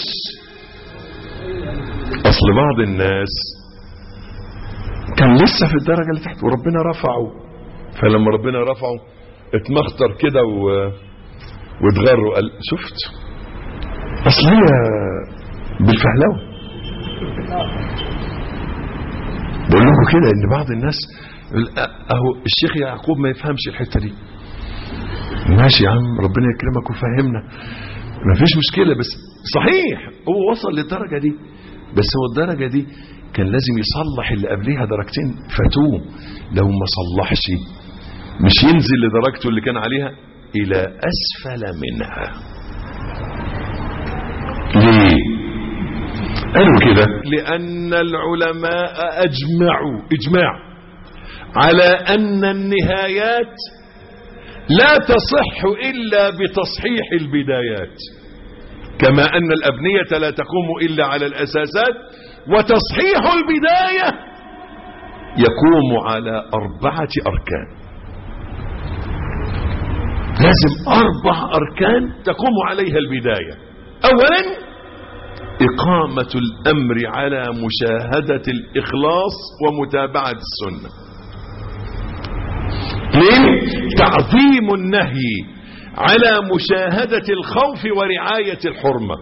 اصل بعض الناس كان لسه في الدرجة اللي تحت وربنا رفعه، فلما ربنا رفعه اتمخطر كده واتغر وقال شفت اصل هي بالفهلوه. بقول لكم كده ان بعض الناس اهو الشيخ يعقوب ما يفهمش الحته دي، ماشي يا عم ربنا يكرمك وفهمنا ما فيش مشكله، بس صحيح هو وصل للدرجه دي، بس هو الدرجه دي كان لازم يصلح اللي قبليها درجتين فاتوه، لو ما صلحش مش ينزل لدرجته اللي كان عليها الى اسفل منها. ليه قالوا كده؟ لان العلماء اجمعوا اجماع على ان النهايات لا تصح الا بتصحيح البدايات، كما ان الابنية لا تقوم الا على الاساسات، وتصحيح البداية يقوم على 4 أركان. لازم 4 أركان تقوم عليها البداية. اولا إقامة الأمر على مشاهدة الإخلاص ومتابعة السنة. 2 تعظيم النهي على مشاهدة الخوف ورعاية الحرمة.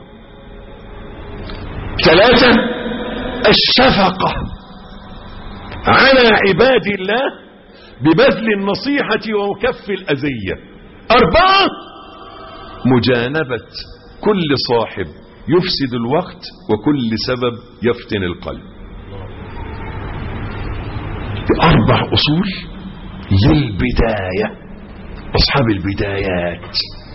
3 الشفقة على عباد الله ببذل النصيحة وكف الأذية. 4 مجانبة كل صاحب يفسد الوقت وكل سبب يفتن القلب. 4 أصول للبداية، أصحاب البدايات.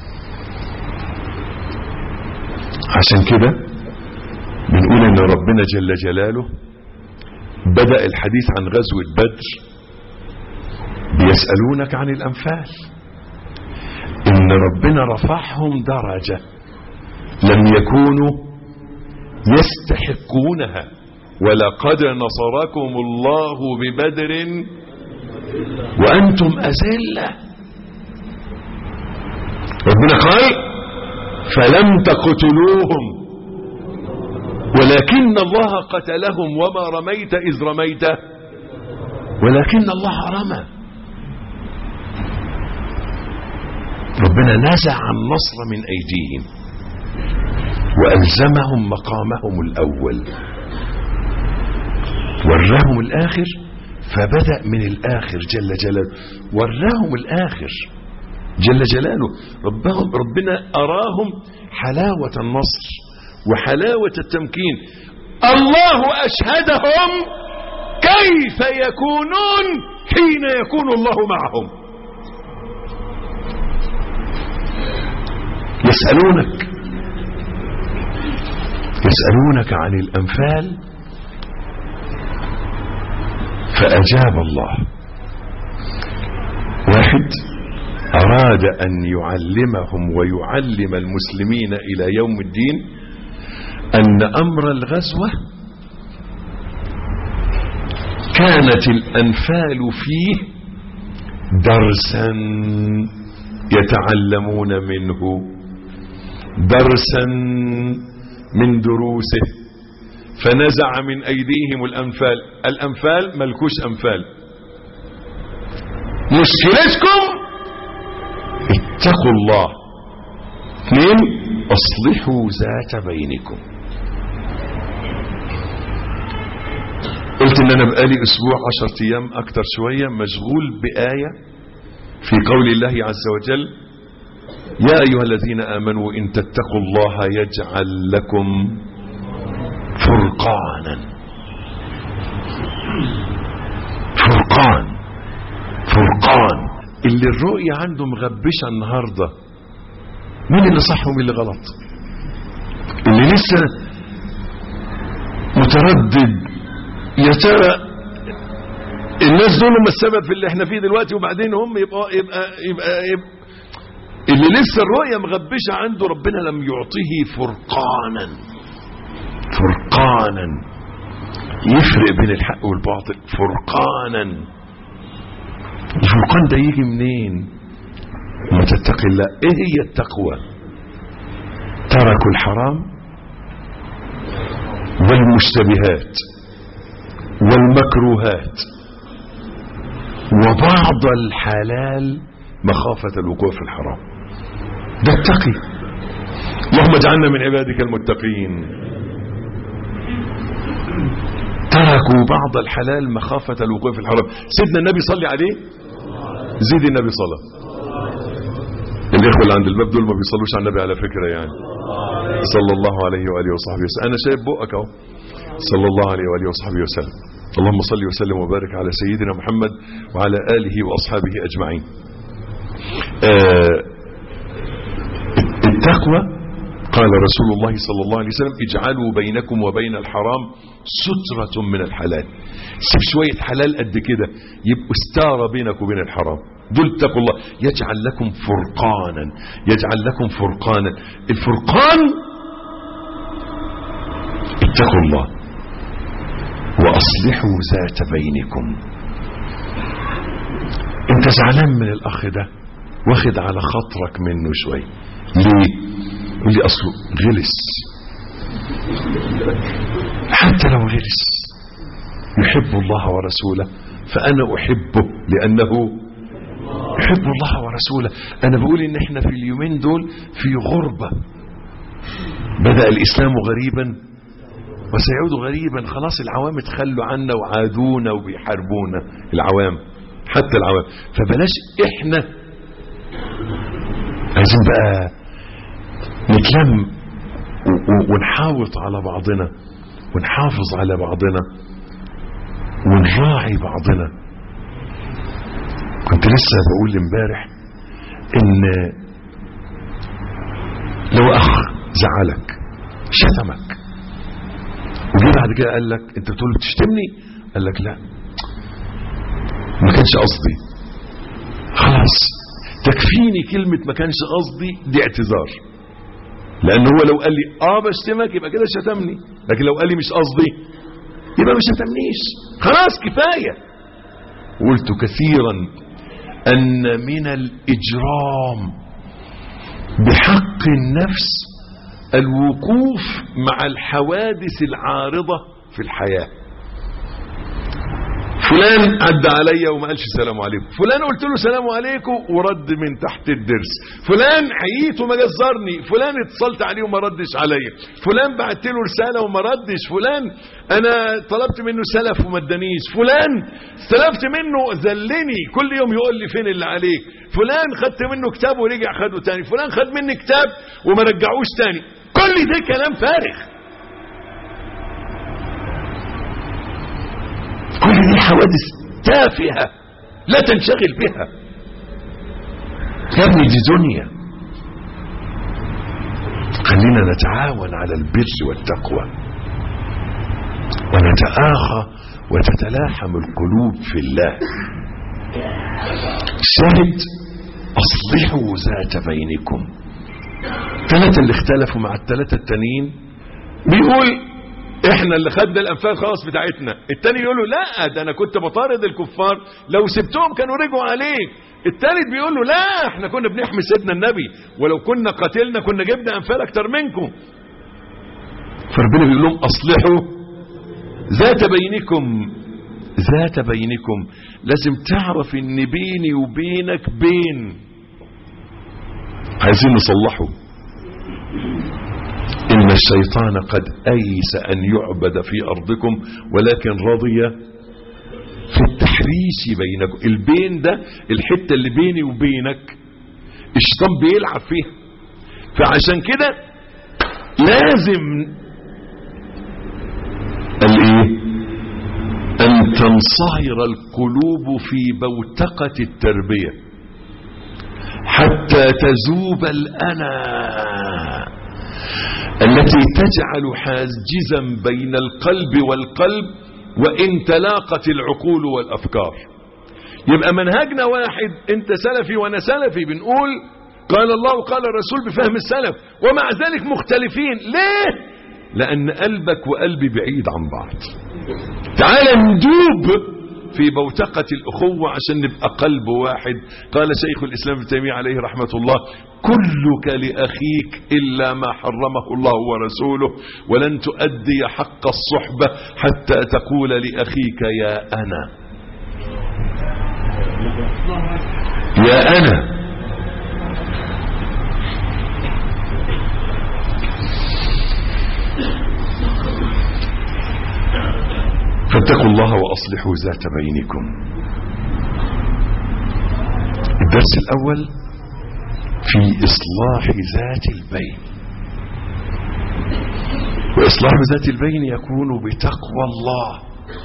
عشان كده بنقول ان ربنا جل جلاله بدأ الحديث عن غزوة بدر بيسألونك عن الأنفال، ان ربنا رفعهم درجة لم يكونوا يستحقونها، ولقد نصركم الله ببدر وأنتم أذلة. ربنا قال فلم تقتلوهم ولكن الله قتلهم وما رميت إذ رميت ولكن الله رمى. ربنا نزع النصر من أيديهم وألزمهم مقامهم الأول، وراهم الآخر، فبدأ من الآخر جل جلاله، وراهم الآخر جل جلاله. ربنا أراهم حلاوة النصر وحلاوة التمكين. الله أشهدهم كيف يكونون حين يكون الله معهم. يسألونك عن الأنفال فأجاب الله. 1 أراد أن يعلمهم ويعلم المسلمين إلى يوم الدين أن أمر الغزوة كانت الأنفال فيه درسا يتعلمون منه، درسا من دروسه، فنزع من أيديهم الأنفال. الأنفال ملكوش أنفال، مشكلتكم اتقوا الله. 2 اصلحوا ذات بينكم. قلت ان انا بقالي اسبوع 10 ايام اكتر شوية مشغول بآية في قول الله عز وجل يا ايها الذين امنوا ان تتقوا الله يجعل لكم فرقانا. فرقان اللي الرؤية عنده مغبشة النهاردة، مين اللي صح ومين اللي غلط؟ اللي لسه متردد، يا ترى الناس دول هم السبب في اللي احنا فيه دلوقتي، وبعدين هم يبقى اللي لسه الرؤية مغبشة عنده ربنا لم يعطيه فرقانا يفرق بين الحق والباطل. فرقانا، الفرقان ده يجي منين؟ ما تتقي الله. ايه هي التقوى؟ تركوا الحرام والمشتبهات والمكروهات وبعض الحلال مخافة الوقوع في الحرام. ده التقي. اللهم اجعلنا من عبادك المتقين. تركوا بعض الحلال مخافة الوقوع في الحرام. سيدنا النبي صلي عليه، زيد النبي صلى. الإخوة اللي عند الباب دول ما بيصلوش على النبي على فكرة يعني. صلى الله عليه وآله وصحبه وسلم. أنا شايف بقك اهو. صلى الله عليه وآله وصحبه وسلم. اللهم صل وسلم وبارك على سيدنا محمد وعلى آله وأصحابه أجمعين. التقوى قال رسول الله صلى الله عليه وسلم اجعلوا بينكم وبين الحرام سترة من الحلال. سيب شوية حلال قد كده يبقوا استارة بينك وبين الحرام. دول اتقوا الله يجعل لكم فرقانا. الفرقان اتقوا الله وأصلحوا ذات بينكم. انت زعلان من الأخ ده، واخد على خاطرك منه شوي، ليه؟ يقول لي أصله غلس. حتى لو غلس يحب الله ورسوله، فأنا أحبه لأنه يحب الله ورسوله. أنا بقول إن احنا في اليومين دول في غربة. بدأ الإسلام غريبا وسيعود غريبا. خلاص العوام اتخلوا عنا وعادونا وبيحاربونا، العوام حتى العوام. فبلاش احنا عايزين بقى نتلم ونحاوط على بعضنا ونحافظ على بعضنا ونراعي بعضنا. كنت لسه بقول امبارح ان لو اخ زعلك شتمك وجي بعد كده قال لك انت بتقول بتشتمني، قال لك لا ما كانش قصدي، خلاص تكفيني كلمة ما كانش قصدي دي اعتذار. لان هو لو قال لي بشتمك يبقى كده شتمني، لكن لو قال لي مش قصدي يبقى مش شتمنيش، خلاص كفاية. قلت كثيرا ان من الاجرام بحق النفس الوقوف مع الحوادث العارضة في الحياة. فلان عدى عليا وما قالش السلام عليكم، فلان قلت له السلام عليكم ورد من تحت الدرس، فلان حييت وما جزرني، فلان اتصلت عليه وما ردش عليا، فلان بعت له رسالة وما ردش، فلان انا طلبت منه سلف وما ادانيش، فلان استلفت منه ذلني كل يوم يقول لي فين اللي عليك، فلان خدت منه كتاب ورجع خده تاني، فلان خد مني كتاب وما رجعوش تاني. كل ده كلام فارغ. كل دي حوادث تافهة لا تنشغل بها يا ابني، دي دنيا. خلينا نتعاون على البر والتقوى ونتآخى وتتلاحم القلوب في الله. شاهد أصلحوا ذات بينكم. 3 اللي اختلفوا مع ال3 التانيين بيقول احنا اللي خدنا الانفال خلاص بتاعتنا، التاني يقول له لا ده انا كنت بطارد الكفار لو سبتهم كانوا رجعوا عليك، التالت بيقول له لا احنا كنا بنحمي سيدنا النبي ولو كنا قتلنا كنا جبنا انفال اكتر منكم. فربنا بيقول لهم اصلحوا ذات بينكم. ذات بينكم لازم تعرف ان بيني وبينك بين عايزين نصلحه. إن الشيطان قد أيس أن يعبد في أرضكم ولكن رضي في التحريش بينكم. البين ده الحتة اللي بيني وبينك الشيطان بيلعب فيها، فعشان كده لازم أن تنصهر القلوب في بوتقة التربية حتى تذوب الأنا. التي تجعل حاجزا بين القلب والقلب وإن تلاقت العقول والأفكار. يبقى منهجنا واحد، انت سلفي وانا سلفي، بنقول قال الله وقال الرسول بفهم السلف، ومع ذلك مختلفين. ليه؟ لأن قلبك وقلبي بعيد عن بعض. تعال ندوب في بوتقة الأخوة عشان نبقى قلب واحد. قال شيخ الإسلام ابن تيمية عليه رحمة الله: كلك لأخيك إلا ما حرمه الله ورسوله، ولن تؤدي حق الصحبة حتى تقول لأخيك يا أنا، يا أنا. فاتقوا الله وأصلحوا ذات بينكم. الدرس الأول في إصلاح ذات البين. وإصلاح ذات البين يكون بتقوى الله.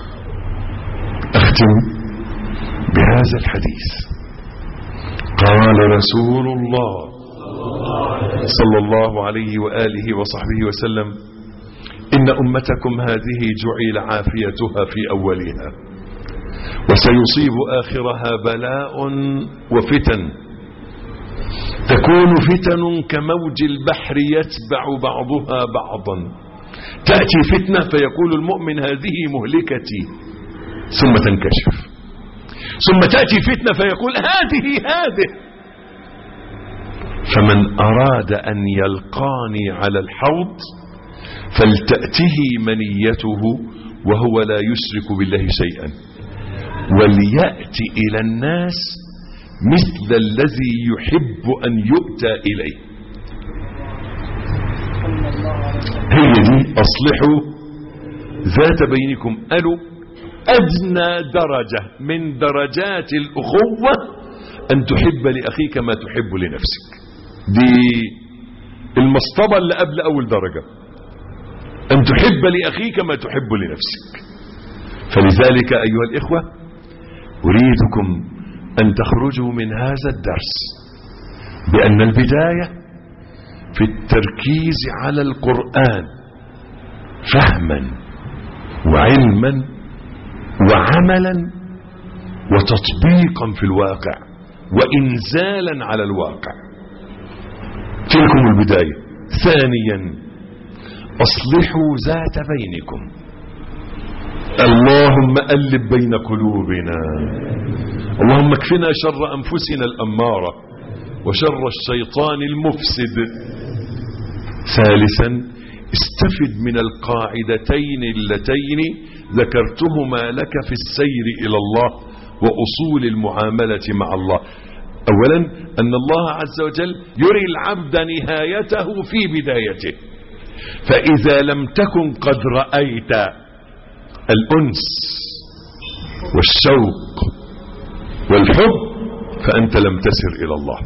أختم بهذا الحديث. قال رسول الله صلى الله عليه وآله وصحبه وسلم: إن أمتكم هذه جعل عافيتها في أولها، وسيصيب آخرها بلاء وفتن، تكون فتن كموج البحر يتبع بعضها بعضا، تأتي فتنة فيقول المؤمن هذه مهلكتي، ثم تنكشف، ثم تأتي فتنة فيقول هذه. فمن أراد أن يلقاني على الحوض فلتأته منيته وهو لا يشرك بالله شيئا، وليأتي إلى الناس مثل الذي يحب أن يؤتى إليه. هي دي أصلحوا ذات بينكم. قالوا أدنى درجة من درجات الأخوة أن تحب لأخيك ما تحب لنفسك. دي المصطبة اللي قبل أول درجة، أن تحب لأخيك ما تحب لنفسك. فلذلك أيها الإخوة أريدكم أن تخرجوا من هذا الدرس بأن البداية في التركيز على القرآن فهما وعلما وعملا وتطبيقا في الواقع وإنزالا على الواقع. تلكم البداية. ثانيا أصلحوا ذات بينكم. اللهم ألف بين قلوبنا، اللهم اكفنا شر أنفسنا الأمارة وشر الشيطان المفسد. ثالثا استفد من القاعدتين اللتين ذكرتهما لك في السير إلى الله وأصول المعاملة مع الله. أولا أن الله عز وجل يري العبد نهايته في بدايته، فإذا لم تكن قد رأيت الأنس والشوق والحب فأنت لم تسر إلى الله.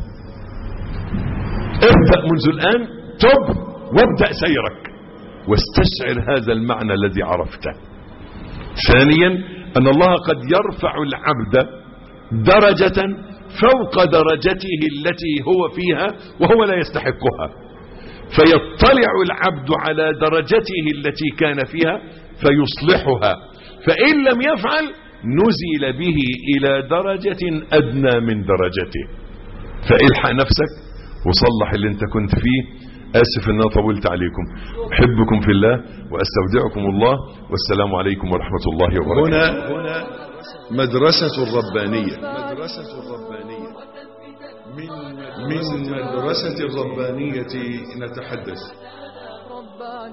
ابدأ منذ الآن، تب وابدأ سيرك واستشعر هذا المعنى الذي عرفته. ثانيا أن الله قد يرفع العبد درجة فوق درجته التي هو فيها وهو لا يستحقها، فيطلع العبد على درجته التي كان فيها فيصلحها، فإن لم يفعل نزل به إلى درجة أدنى من درجته. فالحق نفسك وصلح اللي انت كنت فيه. آسف ان انا طولت عليكم، أحبكم في الله وأستودعكم الله، والسلام عليكم ورحمة الله وبركاته. هنا مدرسة الربانية. من مدرسة الربانية نتحدث.